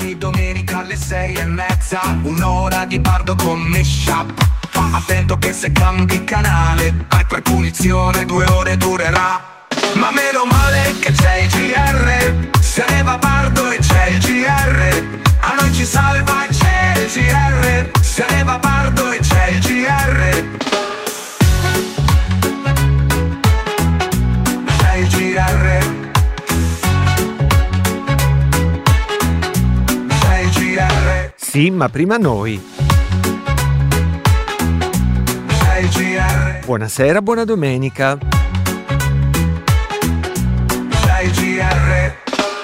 Ogni domenica alle 6:30, un'ora di Bardo con Meshup. Attento che se cambi canale, hai per punizione 2 ore durerà. Ma meno male che c'è il GR, se ne va Bardo e c'è il GR. A noi ci salva e c'è il GR, se ne va Bardo e c'è il GR. C'è il GR. C'è il GR. Sì, ma prima noi. C'è il GR. Buonasera, buona domenica. C'è il GR.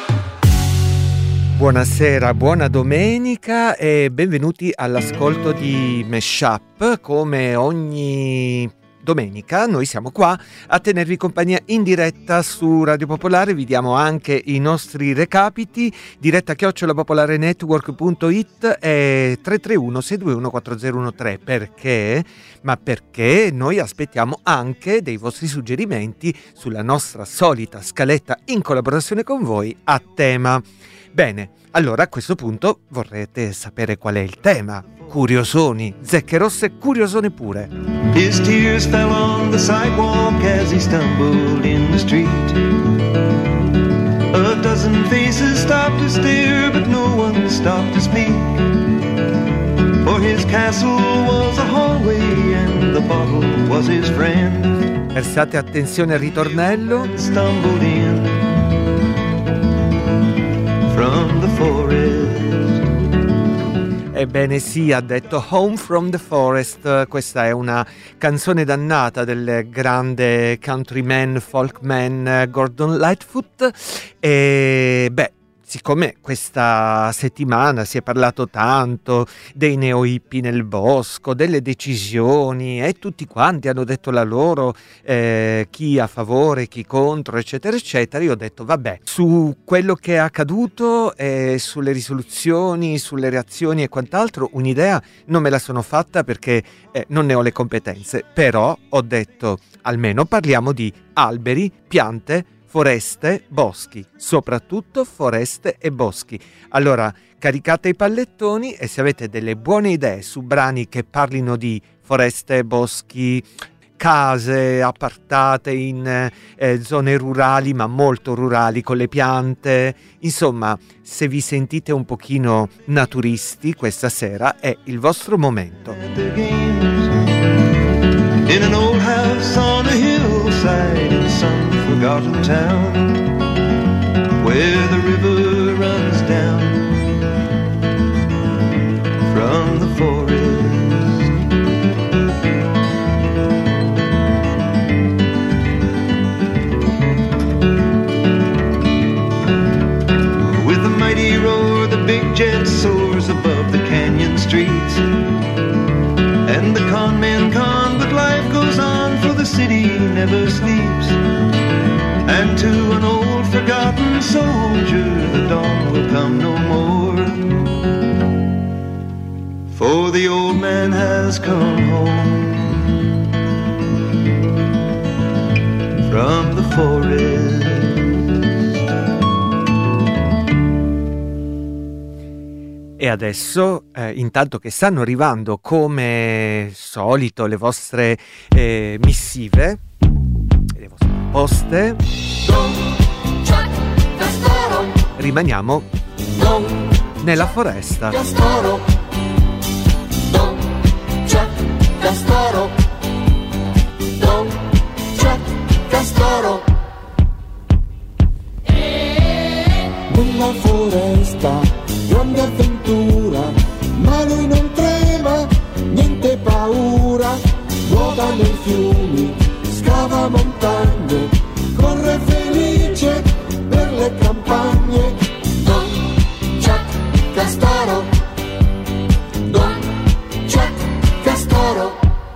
Buonasera, buona domenica e benvenuti all'ascolto di Meshup. Come ogni domenica noi siamo qua a tenervi compagnia in diretta su Radio Popolare. Vi diamo anche i nostri recapiti: diretta@popolarenetwork.it e 331 621 4013. Perché? Ma perché noi aspettiamo anche dei vostri suggerimenti sulla nostra solita scaletta in collaborazione con voi a tema. Bene, allora a questo punto vorrete sapere qual è il tema. Curiosoni, zecche rosse, curiosone pure. His tears fell on the sidewalk as he stumbled in the street. A dozen faces stopped to stare, but no one stopped to speak. For his castle was a hallway and the bottle was his friend. Prestate attenzione al ritornello. Stumbled in from the forest. Ebbene sì, ha detto Home from the Forest. Questa è una canzone dannata del grande countryman, folkman Gordon Lightfoot. E beh, siccome questa settimana si è parlato tanto dei neo-hippie nel bosco, delle decisioni, e tutti quanti hanno detto la loro, chi a favore, chi contro, eccetera, eccetera, io ho detto vabbè, su quello che è accaduto, sulle risoluzioni, sulle reazioni e quant'altro, un'idea non me la sono fatta perché non ne ho le competenze, però ho detto almeno parliamo di alberi, piante, foreste, boschi, soprattutto foreste e boschi. Allora caricate i pallettoni e se avete delle buone idee su brani che parlino di foreste, boschi, case appartate in zone rurali, ma molto rurali, con le piante, insomma, se vi sentite un pochino naturisti questa sera è il vostro momento. In an old house on a hillside in some forgotten town, where the river runs down from the forest. With a mighty roar, the big jet soars above the canyon streets, and the con men con, but life goes on, for the city never sleeps. And to an old forgotten soldier, the dawn will come no more, for the old man has come home from the forest. E adesso, intanto che stanno arrivando come solito le vostre missive, le vostre poste, rimaniamo nella foresta. Nella foresta, grande avventura, ma lui non trema, niente paura, nuota nei fiumi, scava montagne, corre felice per le campagne. Don Jack Castoro, Don Jack Castoro.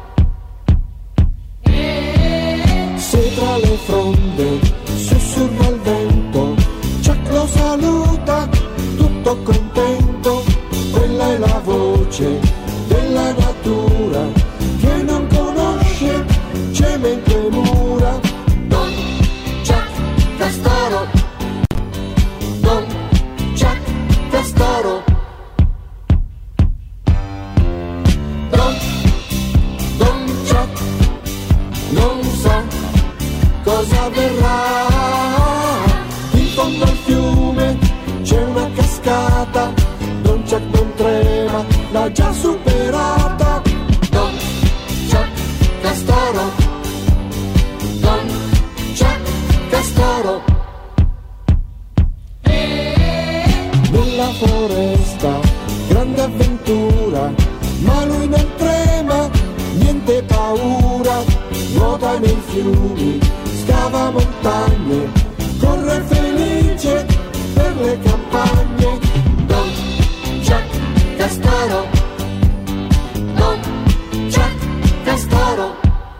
Se tra le fronde sussurra il vento, Jack lo saluta tutto contento, quella è la voce della natura che non conosce cemento e mura. Don Jack Castoro, Don Jack Castoro. foresta, grande avventura, ma lui non trema, niente paura, nuota nei fiumi, scava montagne, corre felice per le campagne. Don Jack Castoro, Don Jack Castoro,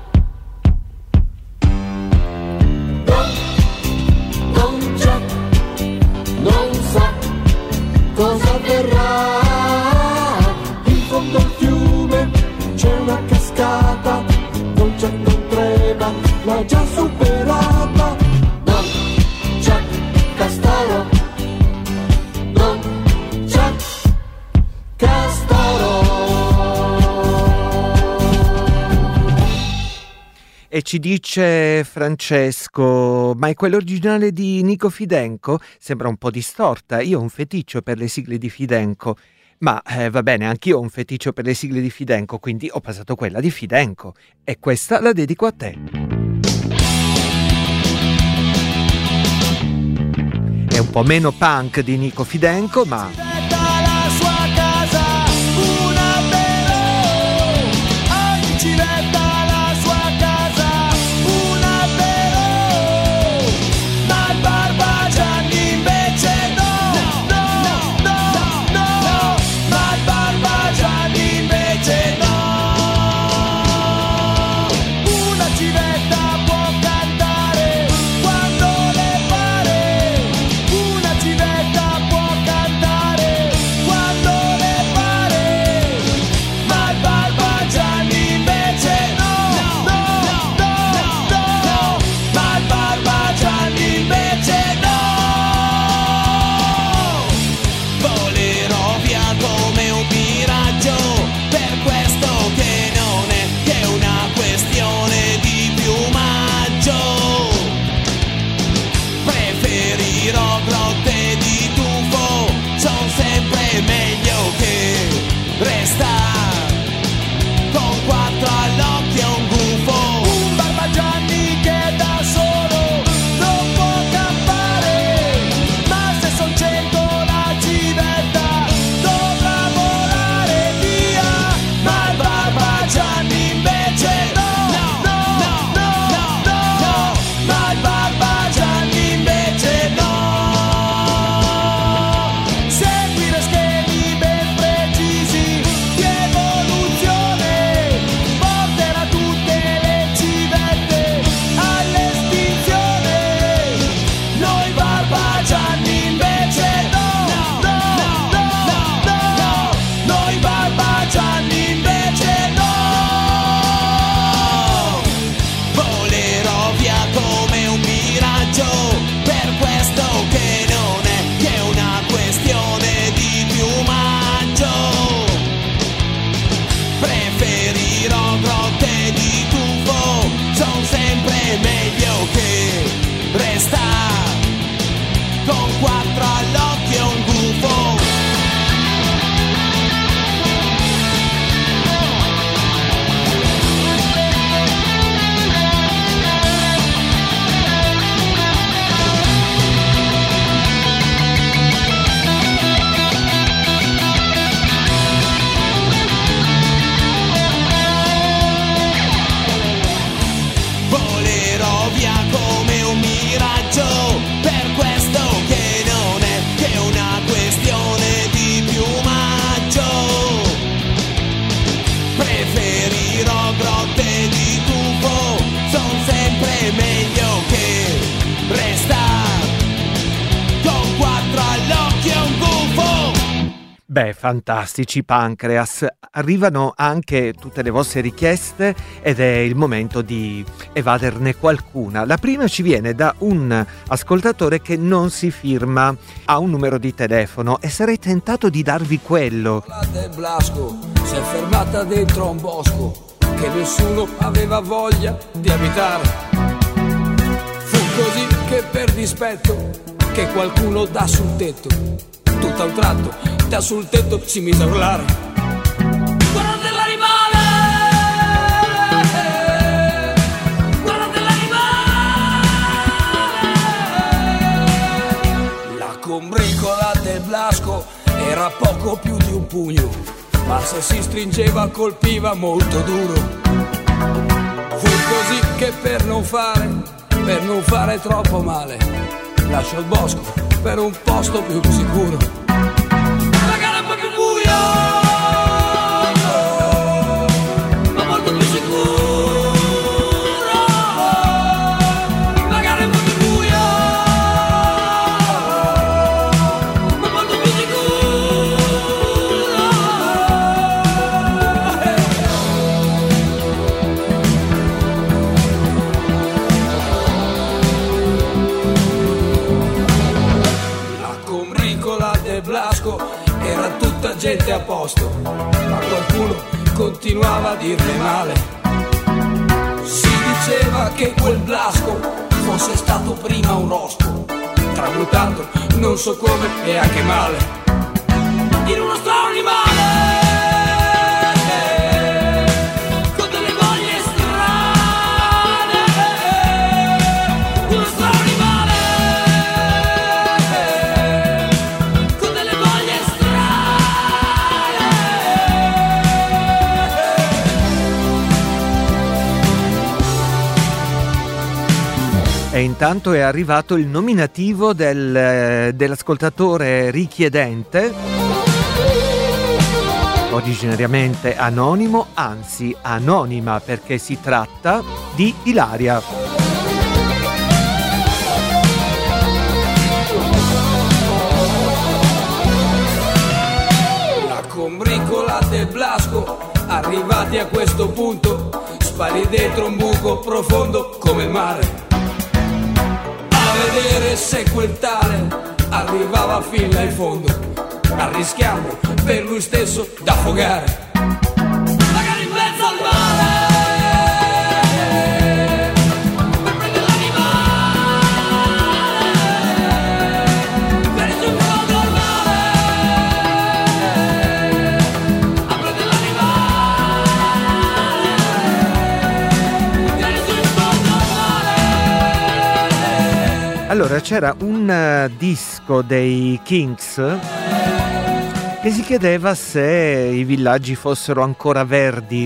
Don Jack non sa cosa avverrà. In fondo al fiume c'è una cascata, Don Jack non trema, l'ha già superata. Don Jack Castoro, Don Jack Castoro. E ci dice Francesco, ma è quella originale di Nico Fidenco? Sembra un po' distorta, io ho un feticcio per le sigle di Fidenco. Ma va bene, anch'io ho un feticcio per le sigle di Fidenco, quindi ho passato quella di Fidenco. E questa la dedico a te. È un po' meno punk di Nico Fidenco, ma... Beh, fantastici Pancreas, arrivano anche tutte le vostre richieste ed è il momento di evaderne qualcuna. La prima ci viene da un ascoltatore che non si firma, ha un numero di telefono e sarei tentato di darvi quello. La del Blasco si è fermata dentro a un bosco che nessuno aveva voglia di abitare. Fu così che per dispetto che qualcuno dà sul tetto, tutto a un tratto da sul tetto si mise a urlare: guardate l'animale, guardate l'animale. La combricola del Blasco era poco più di un pugno, ma se si stringeva colpiva molto duro. Fu così che per non fare troppo male, lasciò il bosco per un posto più sicuro. Magari un po' più buio, ma molto più sicuro. Magari un po' più buio, ma molto più Blasco era tutta gente a posto, ma qualcuno continuava a dirne male. Si diceva che quel Blasco fosse stato prima un rospo, tramutato non so come e anche male in uno strano animale. E intanto è arrivato il nominativo dell'ascoltatore richiedente, originariamente anonimo, anzi anonima, perché si tratta di Ilaria. La combricola del Blasco, arrivati a questo punto, sparì dentro un buco profondo come il mare. Vedere se quel tale arrivava fin là in fondo, arrischiando per lui stesso d'affogare, magari in mezzo al mare, per prendere l'animale, per il suo fondo al mare, a prendere l'animale, per il suo fondo al mare. Allora, c'era un disco dei Kinks che si chiedeva se i villaggi fossero ancora verdi.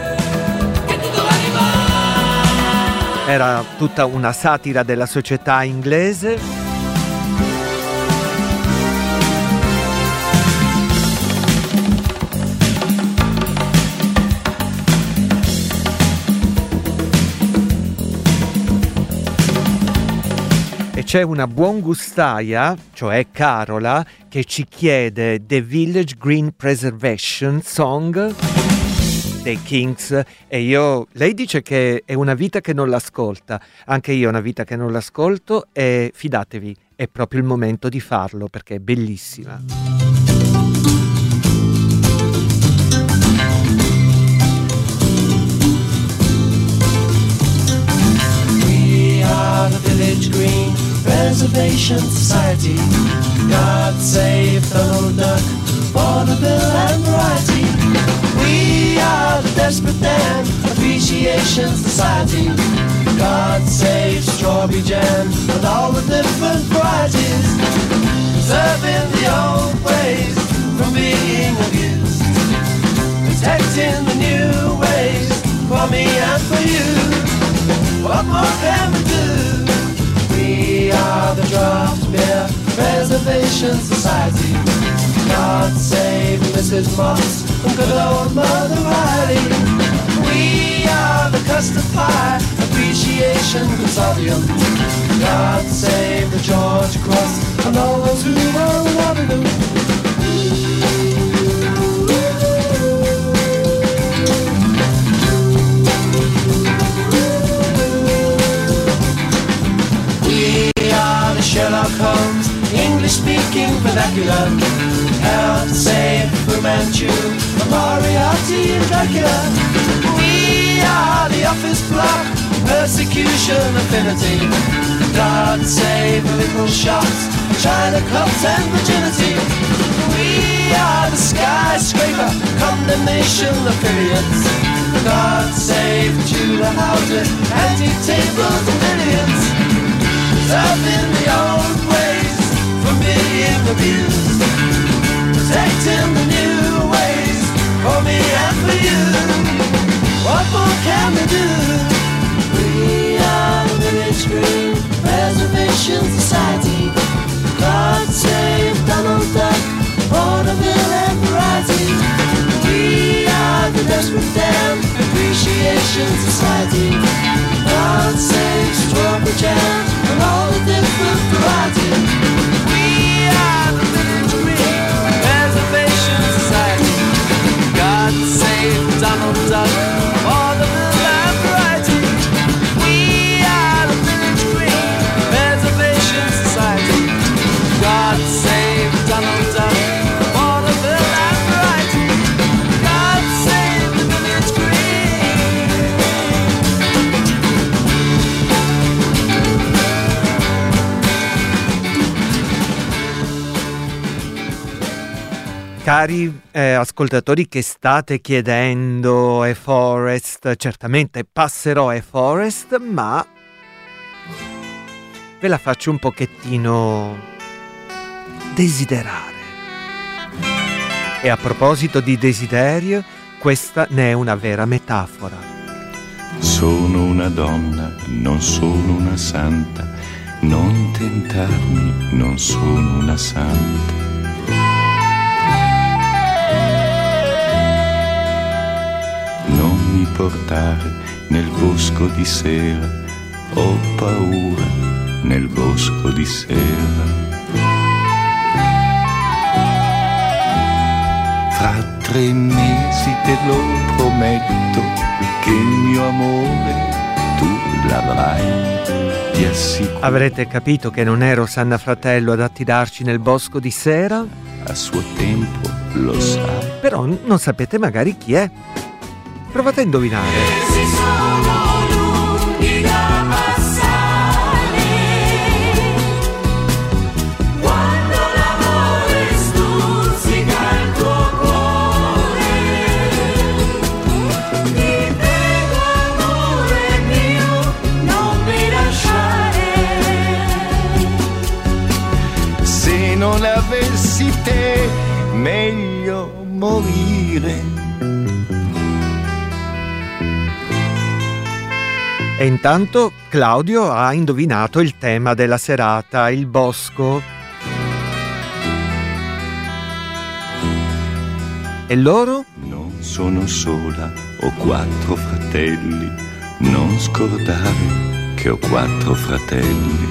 Era tutta una satira della società inglese. C'è una buongustaia, cioè Carola, che ci chiede The Village Green Preservation Song dei Kinks e lei dice che è una vita che non l'ascolta, anche io è una vita che non l'ascolto e fidatevi, è proprio il momento di farlo perché è bellissima. We are the Village Green Preservation Society. God save Donald Duck, vaudeville and variety. We are the Desperate Dan Appreciation Society. God save strawberry jam and all the different varieties. Serving the old ways from being abused, protecting the new ways for me and for you. What more can we do? We are the Draft Beer Preservation Society. God save Mrs. Moss and good old Mother Riley. We are the Custard Pie Appreciation Consortium. God save the George Cross and all those who are loving them. Sherlock Holmes, English-speaking vernacular. Help save Fu Manchu, Moriarty and Dracula. We are the office block, persecution affinity. God save little shots, China clubs and virginity. We are the skyscraper, condemnation affiliates. God save Tudor houses, antique tables and billiards. Serving the old ways from being abused, protecting the new ways for me and for you. What more can we do? We are the Village Green Preservation Society. God save Donald Duck, Vaudeville and variety. We are the Desperate Dan Appreciation Society. God save strawberry jams and all the different varieties. We are the Village Green Preservation Society. God save Donald Duck, Vaudeville and variety. We are the Village Green Preservation Society. God save Donald Duck, Vaudeville and variety. God save the Village Green. Cari ascoltatori che state chiedendo A Forest, certamente passerò A Forest, ma ve la faccio un pochettino desiderare. E a proposito di desiderio, questa ne è una vera metafora. Sono una donna, non sono una santa, non tentarmi, non sono una santa. Non mi portare nel bosco di sera, ho paura nel bosco di sera. Fra 3 mesi te lo prometto che il mio amore tu l'avrai, ti assicuro. Avrete capito che non è Rosanna Fratello ad attirarci nel bosco di sera? A suo tempo lo sai. Però non sapete magari chi è. Provate a indovinare. Mesi sono lunghi da passare, quando l'amore stuzzica il tuo cuore. Ti prego amore mio, non mi lasciare. Se non avessi te, meglio morire. E intanto Claudio ha indovinato il tema della serata, il bosco. E loro? Non sono sola, ho 4 fratelli, non scordare che ho 4 fratelli.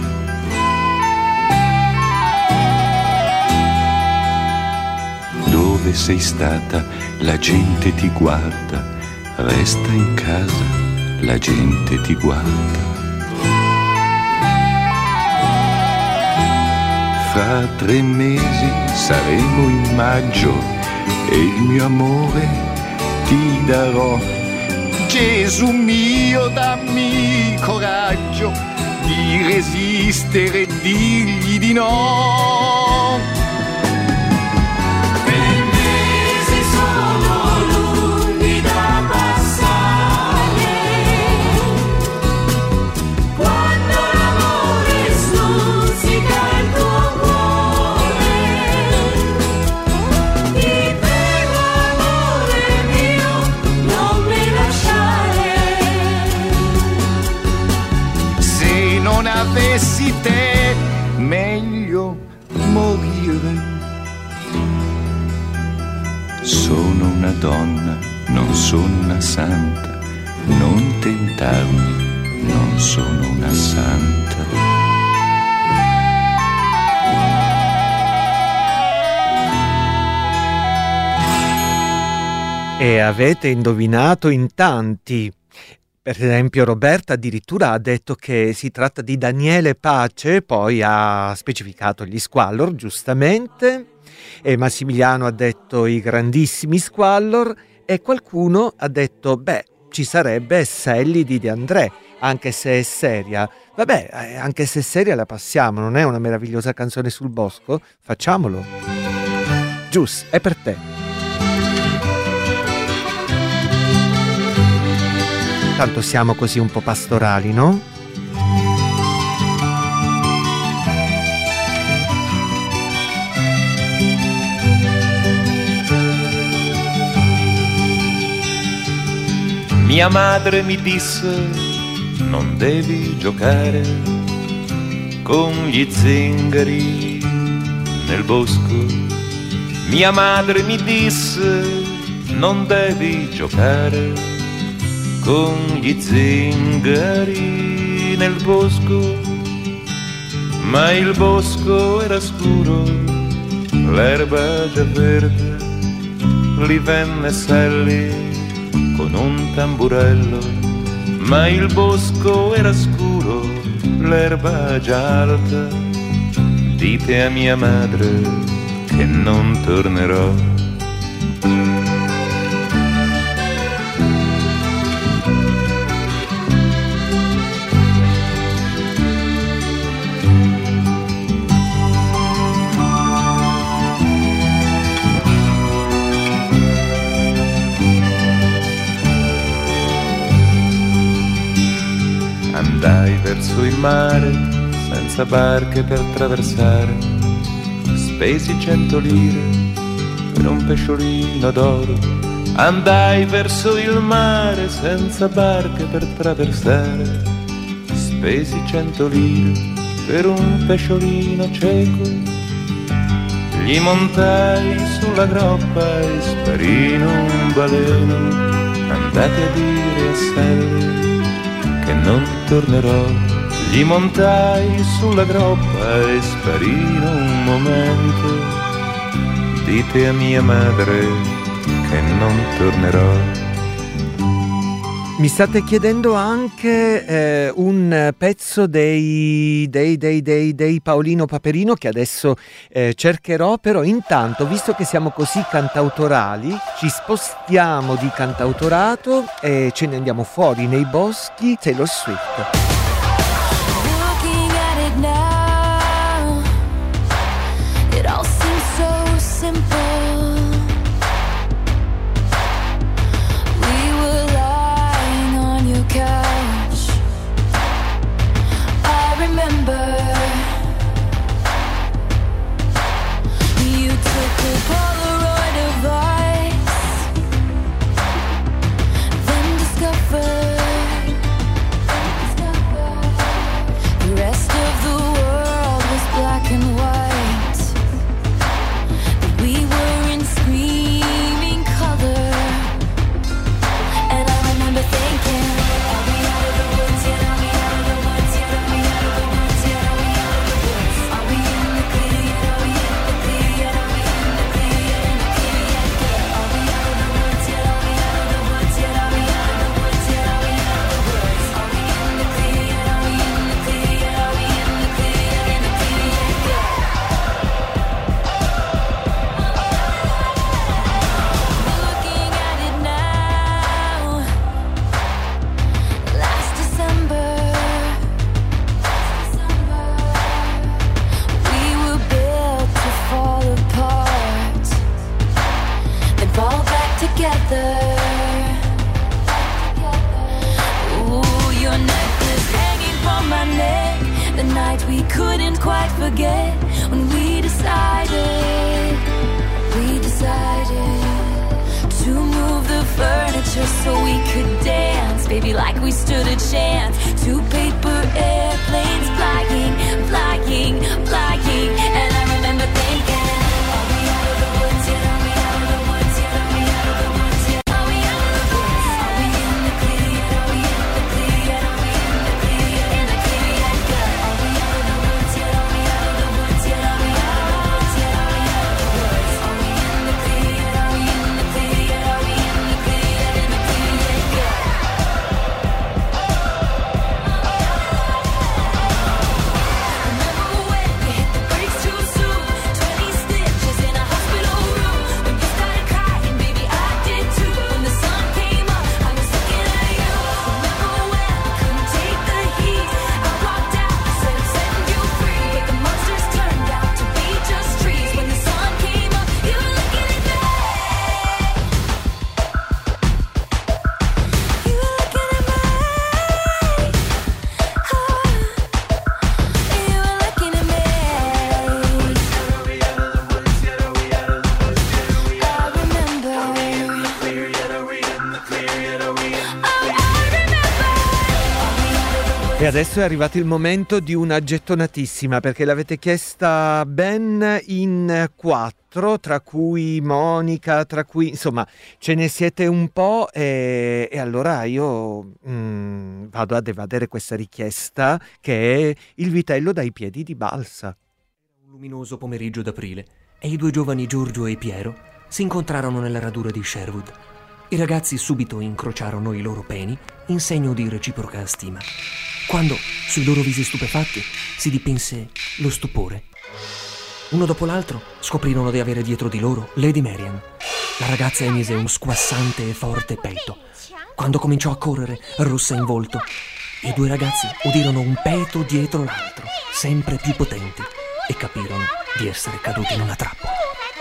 Dove sei stata? La gente ti guarda, resta in casa. La gente ti guarda. Fra 3 mesi saremo in maggio e il mio amore ti darò. Gesù mio, dammi coraggio di resistere e dirgli di no. Per mesi sono lunghi da passare, quando l'amore stuzzica il tuo cuore. Ti prego amore mio, non mi lasciare. Se non avessi te, meglio morire. Sono una donna, non sono una santa, non tentarmi, non sono una santa. E avete indovinato in tanti. Per esempio Roberta addirittura ha detto che si tratta di Daniele Pace, poi ha specificato gli Squallor, giustamente, e Massimiliano ha detto i grandissimi Squallor, e qualcuno ha detto, beh, ci sarebbe Sally di De André, anche se è seria. Vabbè, anche se è seria la passiamo, non è una meravigliosa canzone sul bosco? Facciamolo. Gius, è per te. Tanto siamo così un po' pastorali, no? Mia madre mi disse: non devi giocare con gli zingari nel bosco. Mia madre mi disse: non devi giocare con gli zingari nel bosco. Ma il bosco era scuro, l'erba già verde, lì venne Sally con un tamburello. Ma il bosco era scuro, l'erba già alta. Dite a mia madre che non tornerò. Andai verso il mare senza barche per traversare, spesi 100 lire per un pesciolino d'oro. Andai verso il mare senza barche per traversare, spesi 100 lire per un pesciolino cieco. Gli montai sulla groppa e sparì in un baleno. Andate a dire a Sally che non tornerò. Gli montai sulla groppa e sparì in un momento. Dite a mia madre che non tornerò. Mi state chiedendo anche un pezzo dei Paolino Paperino che adesso cercherò, però intanto, visto che siamo così cantautorali, ci spostiamo di cantautorato e ce ne andiamo fuori nei boschi. Taylor Swift. So we could dance, baby, like we stood a chance. 2 paper airplanes flying, flying, flying. And I remember thinking, are we out of the woods yet? Are we out of the woods yet? Are we out of the woods yet? Are we out of the woods? Are we in the clear yet? Are we in the clear yet? Are we in the clear yet? In the clear yet? Good. Are we out of the woods yet? Are we out of the woods yet? Are we out of the woods yet? Are we out of the woods? Are we in the clear yet? Are we in the clear yet? Are we in the clear yet? In the clear yet? Good. adesso è arrivato il momento di una gettonatissima, perché l'avete chiesta ben in 4, tra cui Monica, tra cui insomma ce ne siete un po', e allora io vado ad evadere questa richiesta, che è il vitello dai piedi di balsa. Un luminoso pomeriggio d'aprile e i due giovani Giorgio e Piero si incontrarono nella radura di Sherwood. I ragazzi subito incrociarono i loro peni in segno di reciproca stima, quando sui loro visi stupefatti si dipinse lo stupore. Uno dopo l'altro scoprirono di avere dietro di loro Lady Marian. La ragazza emise un squassante e forte petto. Quando cominciò a correre, rossa in volto, i due ragazzi udirono un peto dietro l'altro, sempre più potenti, e capirono di essere caduti in una trappola.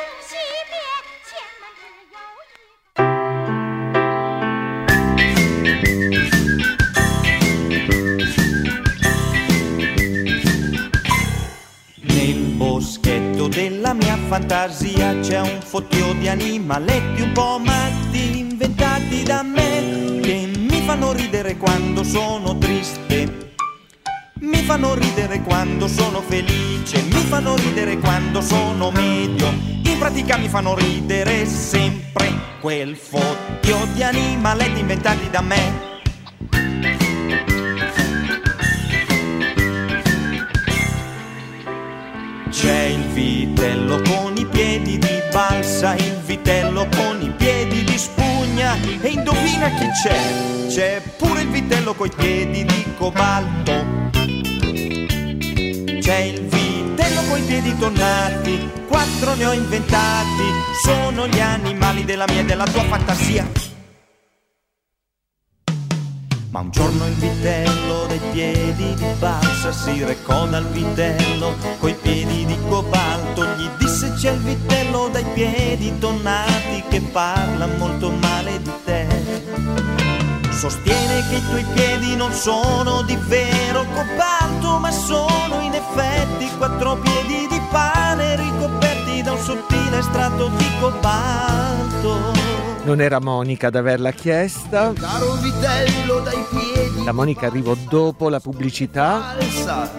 Della mia fantasia c'è un fottio di animaletti un po' matti inventati da me, che mi fanno ridere quando sono triste, mi fanno ridere quando sono felice, mi fanno ridere quando sono medio, in pratica mi fanno ridere sempre quel fottio di animaletti inventati da me. C'è il vitello con i piedi di balsa, il vitello con i piedi di spugna, e indovina chi c'è? C'è pure il vitello coi piedi di cobalto. C'è il vitello coi piedi tornati, 4 ne ho inventati, sono gli animali della mia e della tua fantasia. Ma un giorno il vitello dai piedi di balsa si recò dal vitello coi piedi di cobalto. Gli disse: c'è il vitello dai piedi tonnati che parla molto male di te. Sostiene che i tuoi piedi non sono di vero cobalto, ma sono in effetti 4 piedi di pane ricoperti da un sottile strato di cobalto. Non era Monica ad averla chiesta. Caro vitello dai piedi. La Monica arrivò dopo la pubblicità. Balsa.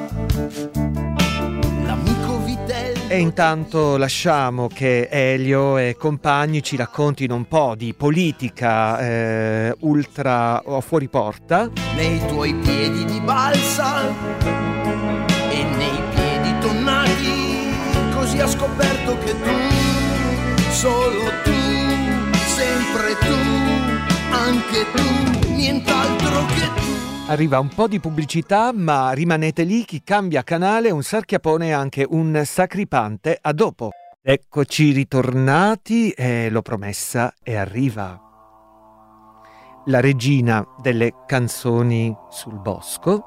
L'amico vitello. E intanto lasciamo che Elio e compagni ci raccontino un po' di politica ultra o fuori porta. Nei tuoi piedi di balsa e nei piedi tonnati, così ha scoperto che tu, solo tu, sempre tu, anche tu, nient'altro che tu. Arriva un po' di pubblicità, ma rimanete lì, chi cambia canale, un sarchiapone e anche un sacripante. A dopo. Eccoci ritornati e l'ho promessa e arriva la regina delle canzoni sul bosco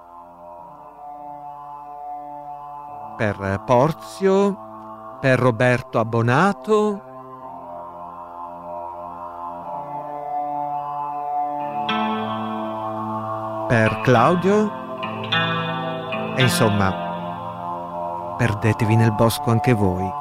per Porzio, per Roberto Abbonato, per Claudio e insomma perdetevi nel bosco anche voi.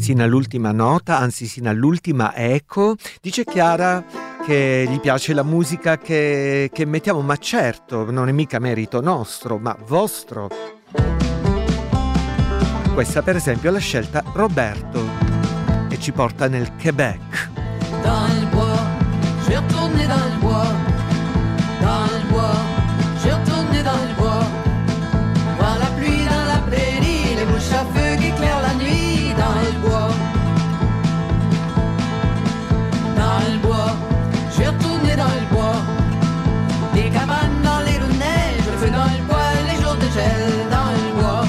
sino all'ultima nota, anzi sino all'ultima eco. Dice Chiara che gli piace la musica che mettiamo, ma certo, non è mica merito nostro, ma vostro. Questa per esempio è la scelta Roberto e ci porta nel Québec. Dans le bois, j'ai retourné dans le bois. Dans le bois, j'ai retourné dans le bois. Voir la pluie dans la prairie, les bouches à feu qui éclairent la nuit. Dans le bois, dans le bois, j'ai retourné dans le bois. Des cabanes dans les roues de neige, le feu dans le bois, les jours de gel dans le bois.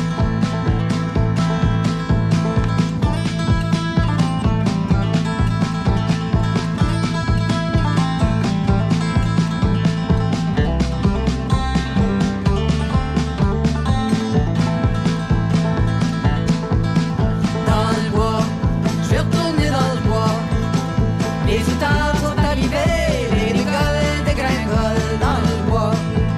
Les outards sont arrivés, les rigoles dégringolent dans le bois.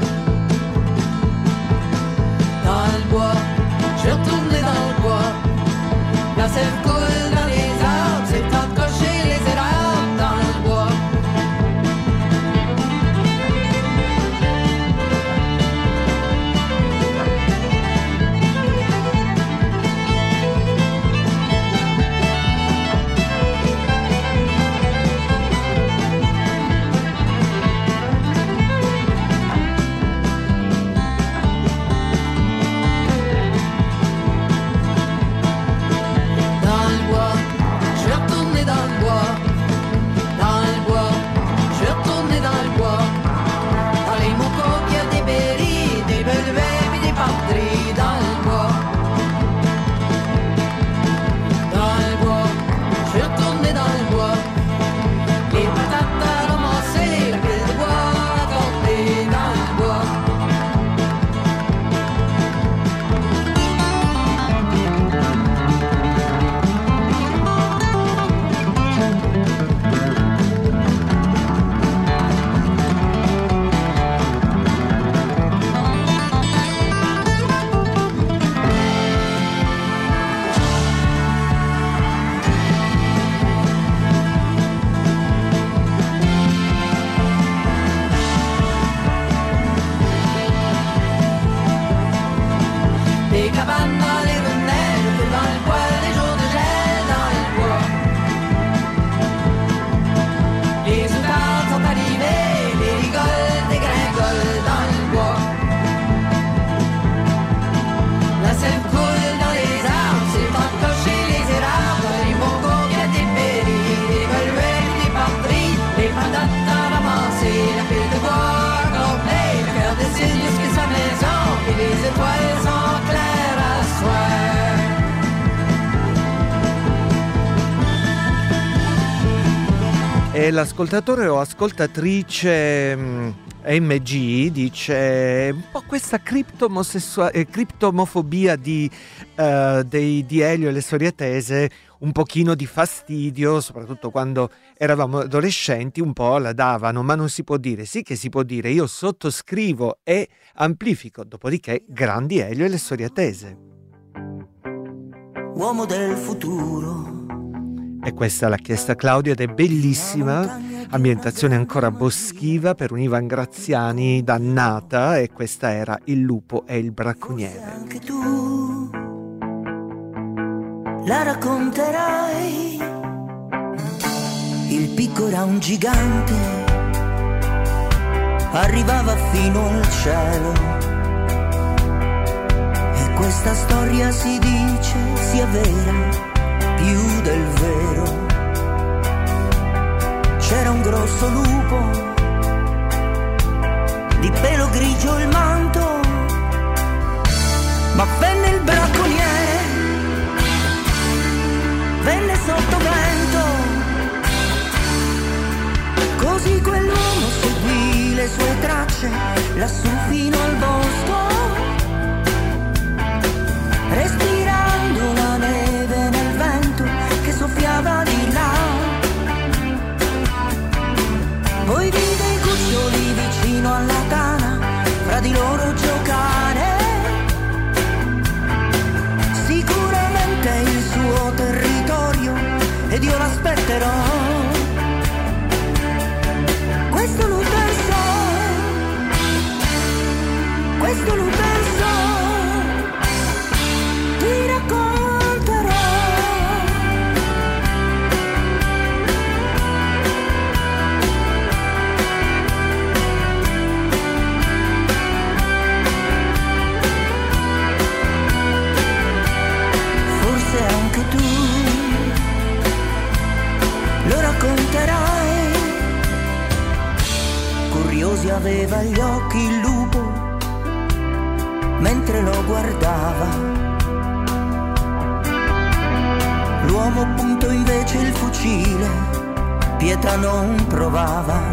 Dans le bois, je suis retourné dans le bois. La sève coule dans les arbres, c'est le temps de cocher les érables dans le bois. E l'ascoltatore o ascoltatrice MG dice un po' questa criptomofobia di Elio e le storie tese, un pochino di fastidio, soprattutto quando eravamo adolescenti, un po' la davano, ma non si può dire. Sì che si può dire, io sottoscrivo e amplifico, dopodiché grandi Elio e le storie tese. Uomo del futuro. E questa l'ha chiesta Claudia ed è bellissima, ambientazione ancora boschiva per un Ivan Graziani dannata, e questa era Il lupo e il bracconiere. Anche tu la racconterai, il picco era un gigante, arrivava fino al cielo, e questa storia si dice sia vera più del vero. C'era un grosso lupo, di pelo grigio il manto, ma venne il bracconiere, venne sotto vento, così quell'uomo seguì le sue tracce lassù fino al bosco, respirando la neve nel vento che soffiava di là. Poi vide i cuccioli vicino alla tana, fra di loro giocare. Sicuramente il suo territorio così aveva gli occhi il lupo mentre lo guardava. L'uomo puntò invece il fucile, pietra non provava.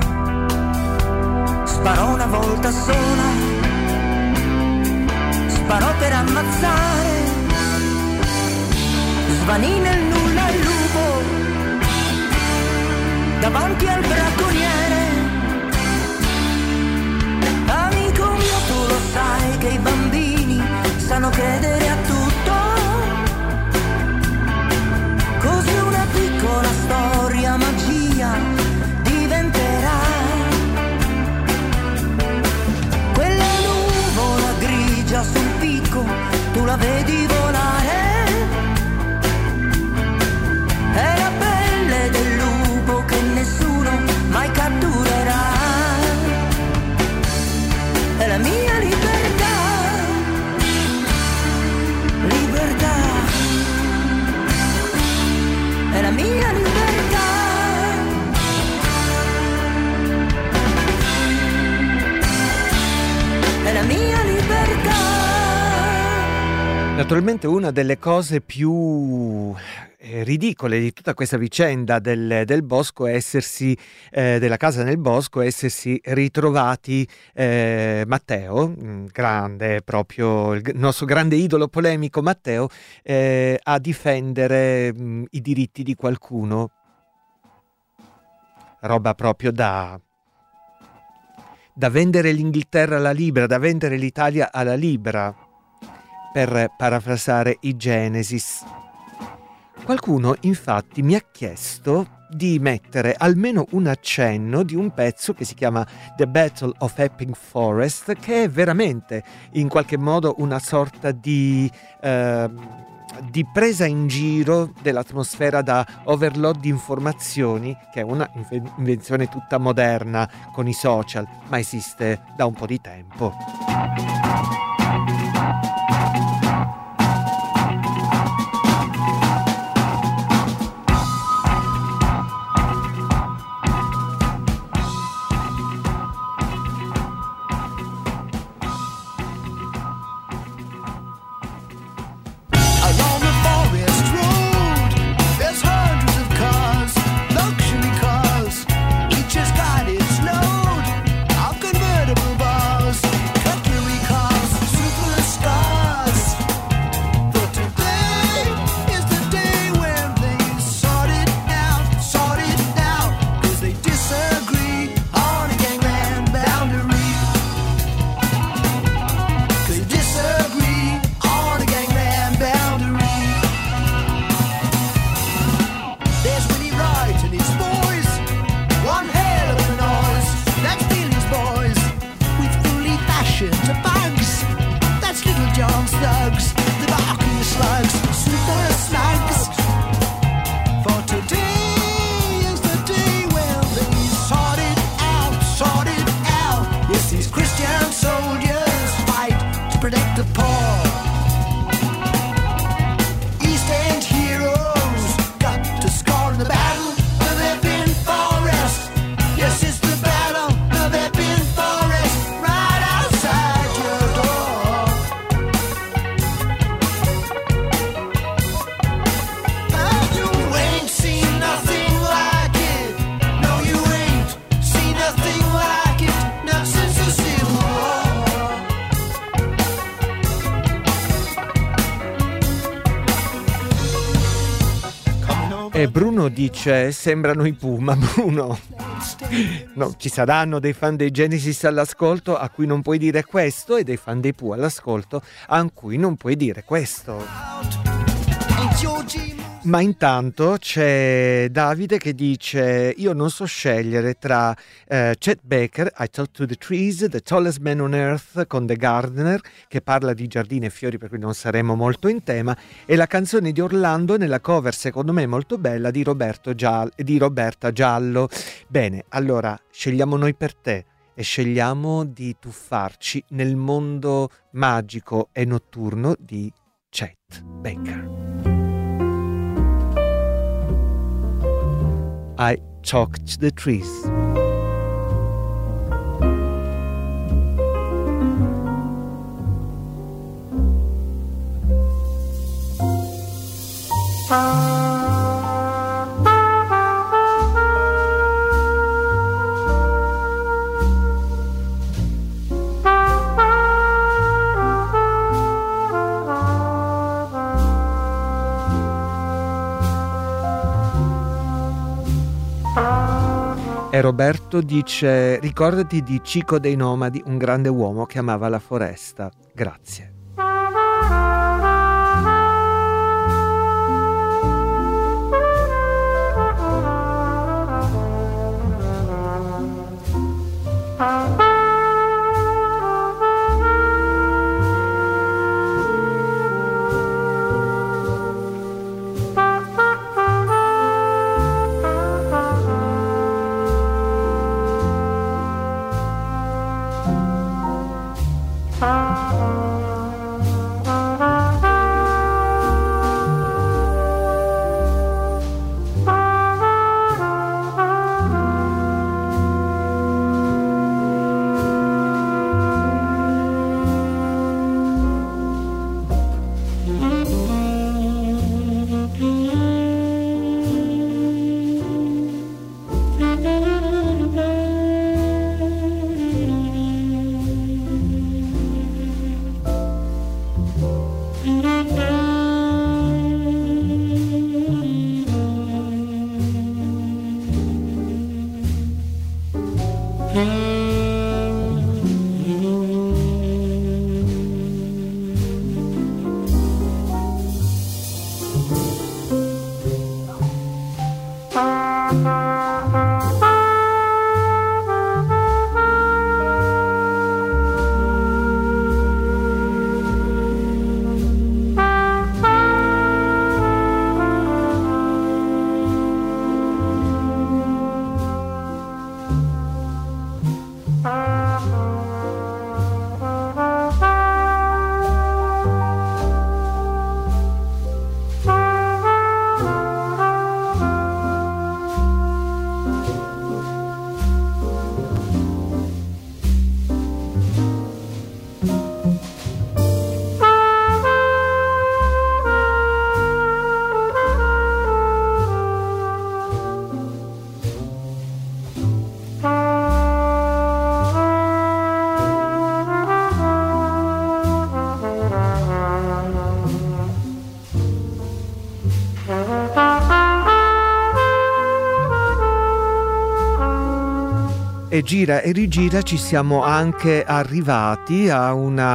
Sparò una volta sola, sparò per ammazzare. Svanì nel nulla il lupo davanti al bracconiere. Amico mio, tu lo sai che i bambini sanno credere a tutto, così una piccola storia magia diventerà. Quella nuvola grigia sul picco, tu la vedi volare, è la pelle del lupo che nessuno mai catturerà. È la mia libertà, libertà, è la mia libertà. È la mia libertà. Naturalmente una delle cose più ridicole di tutta questa vicenda del bosco è essersi della casa nel bosco, essersi ritrovati Matteo, grande, proprio il nostro grande idolo polemico Matteo, a difendere i diritti di qualcuno, roba proprio da vendere l'Inghilterra alla Libra, da vendere l'Italia alla Libra, per parafrasare i Genesis. Qualcuno infatti mi ha chiesto di mettere almeno un accenno di un pezzo che si chiama The Battle of Epping Forest, che è veramente in qualche modo una sorta di presa in giro dell'atmosfera da overload di informazioni, che è una invenzione tutta moderna con i social, ma esiste da un po' di tempo. Bruno dice: sembrano i Puma. Bruno, no, ci saranno dei fan dei Genesis all'ascolto a cui non puoi dire questo, e dei fan dei Pooh all'ascolto a cui non puoi dire questo. Ma intanto c'è Davide che dice: io non so scegliere tra Chet Baker, I Talk to the Trees, The Tallest Man on Earth con The Gardener, che parla di giardini e fiori, per cui non saremo molto in tema, e la canzone di Orlando nella cover secondo me molto bella di Roberta Giallo. Bene, allora scegliamo noi per te e scegliamo di tuffarci nel mondo magico e notturno di Chet Baker. I talk to the trees. E Roberto dice: ricordati di Chico dei Nomadi, un grande uomo che amava la foresta. Grazie. E gira e rigira ci siamo anche arrivati a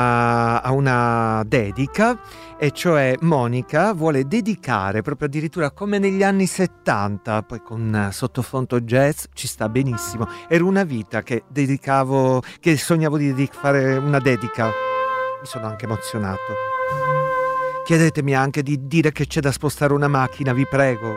una dedica, e cioè Monica vuole dedicare, proprio addirittura come negli anni 70, poi con sottofondo jazz, ci sta benissimo. Era una vita che sognavo di fare una dedica. Mi sono anche emozionato. Chiedetemi anche di dire che c'è da spostare una macchina, vi prego.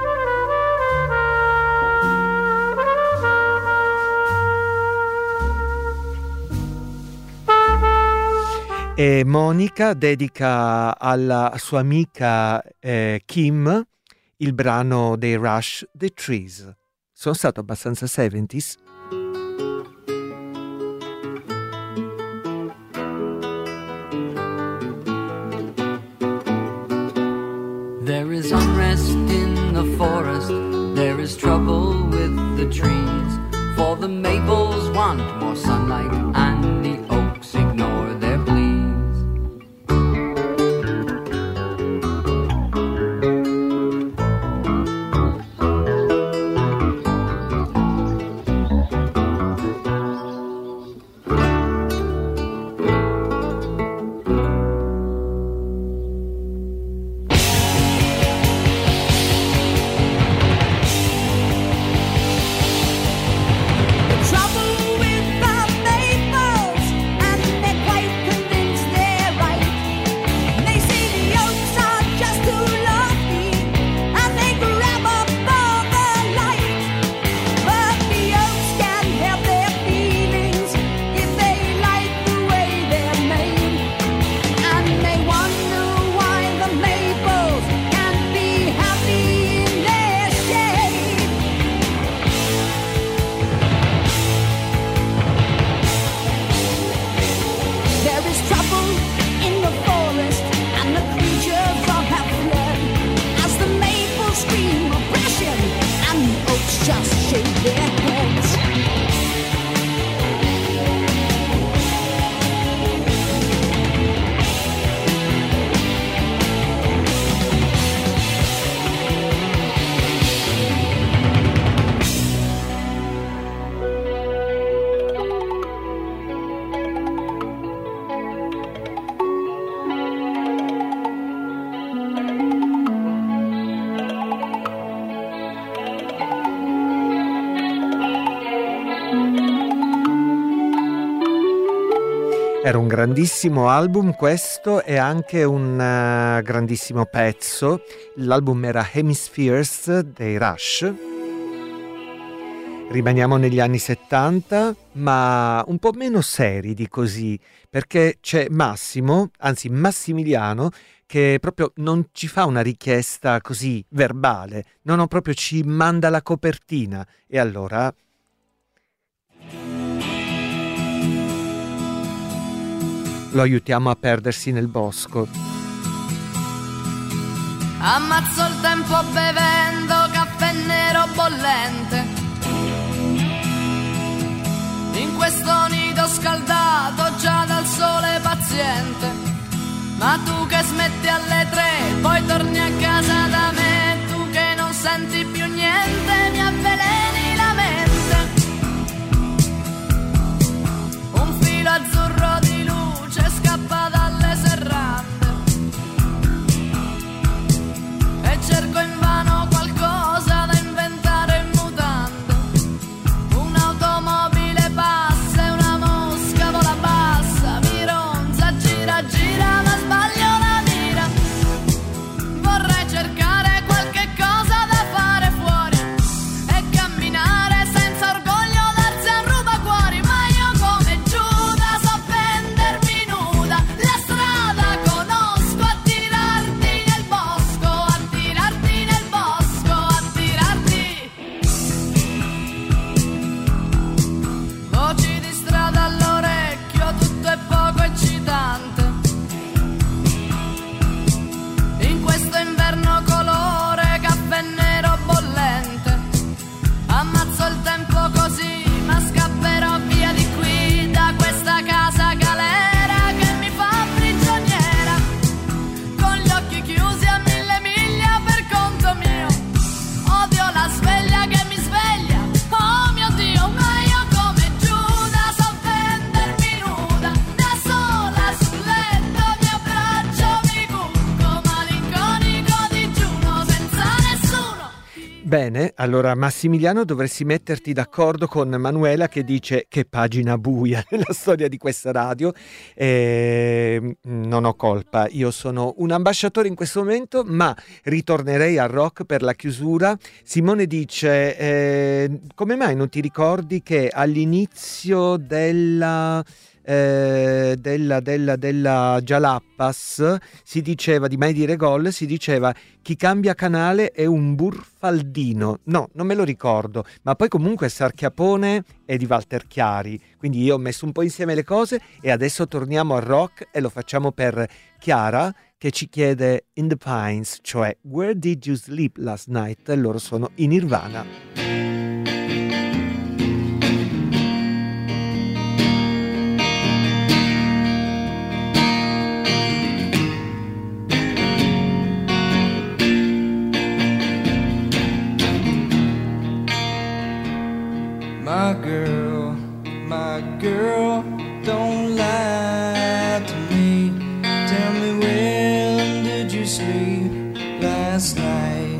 E Monica dedica alla sua amica Kim il brano dei Rush, The Trees. Sono stato abbastanza 70s. There is unrest in the forest, there is trouble with the trees, for the maples want more sunlight and the oaks ignore their pleas. Trouble Era un grandissimo album questo e anche un grandissimo pezzo. L'album era Hemispheres dei Rush. Rimaniamo negli anni 70, ma un po' meno seri di così, perché c'è Massimo, anzi Massimiliano, che proprio non ci fa una richiesta così verbale, no, proprio ci manda la copertina. E allora lo aiutiamo a perdersi nel bosco. Ammazzo il tempo bevendo caffè nero bollente in questo nido scaldato già dal sole paziente. Ma tu che smetti alle 3, poi torni a casa da me, tu che non senti più niente, mi avveleni la mente. Un filo azzurro di luce scappa dalle serrande e cerco invano qualcosa da inventare in mutande. Un'automobile passa e una mosca vola bassa, mi ronza, gira, gira, ma sbaglio la mira. Vorrei cercare qualche cosa da fare fuori e camminare senza orgoglio, darsi a rubacuori. Ma io come Giuda so vendermi nuda, la strada conosco, a tirarti nel bosco, a tirarti nel bosco, a tirarti. Voci di strada all'orecchio, tutto è poco eccitante. In questo inverno colore caffè nero bollente, ammazzo il tempo così, ma scapperò via di qui, da questa casa galera che mi fa prigioniera, con gli occhi chiusi a 1000 miglia per conto mio. Odio la sveglia che mi sveglia, oh mio Dio, ma io come Giuda so vendermi nuda, da sola sul letto mi abbraccio, mi cucco malinconico digiuno senza nessuno. Bene, allora Massimiliano, dovresti metterti d'accordo con Manuela che dice che pagina buia nella storia di questa radio. Non ho colpa, io sono un ambasciatore in questo momento, ma ritornerei al rock per la chiusura. Simone dice, come mai non ti ricordi che all'inizio della Jalappas si diceva, di Mai Dire Gol, si diceva chi cambia canale è un burfaldino. No, non me lo ricordo, ma poi comunque Sarchiapone è di Walter Chiari, quindi io ho messo un po' insieme le cose e adesso torniamo al rock e lo facciamo per Chiara che ci chiede In the Pines, cioè Where Did You Sleep Last Night? E loro sono in Nirvana. My girl, don't lie to me. Tell me when did you sleep last night?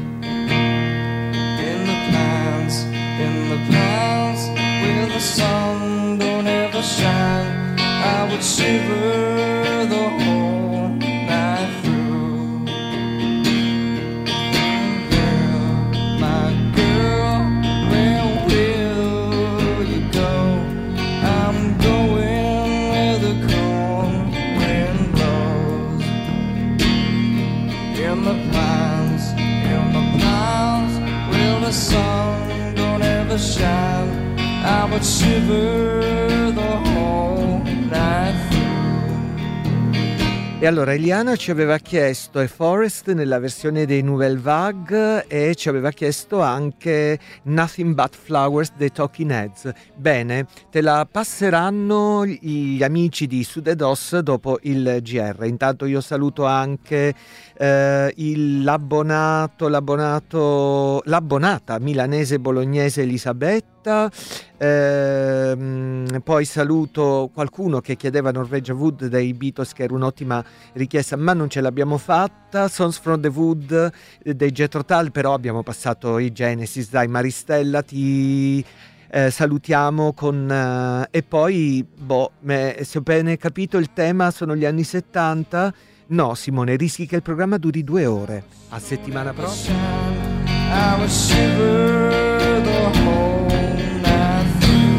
In the pines, where the sun don't ever shine, I would shiver the whole night through. Girl, my girl, where will you go? I'm going where the cold wind blows. In the pines, where the sun don't ever shine, I would shiver the whole night through. E allora Eliana ci aveva chiesto A Forest nella versione dei Nouvelle Vague e ci aveva chiesto anche Nothing But Flowers dei Talking Heads. Bene, te la passeranno gli amici di Sudedos dopo il GR. Intanto io saluto anche l'abbonata milanese bolognese Elisabetta. Poi saluto qualcuno che chiedeva Norwegian Wood dei Beatles, che era un'ottima richiesta ma non ce l'abbiamo fatta. Songs from the Wood dei Jethro Tull, però abbiamo passato i Genesis. Dai Maristella, ti salutiamo con e poi se ho bene capito il tema sono gli anni 70. No, Simone, rischi che il programma duri 2 ore. A settimana prossima. I would shiver the whole night through.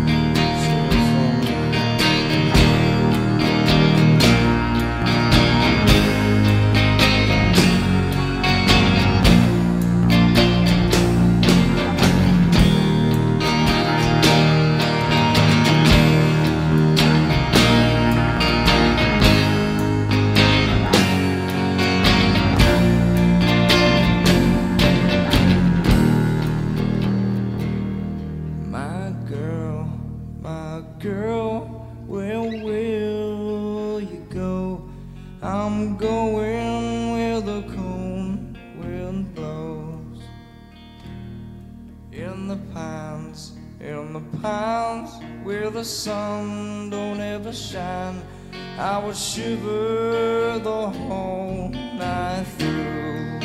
Girl, where will you go? I'm going where the cold wind blows. In the pines where the sun don't ever shine, I would shiver the whole night through.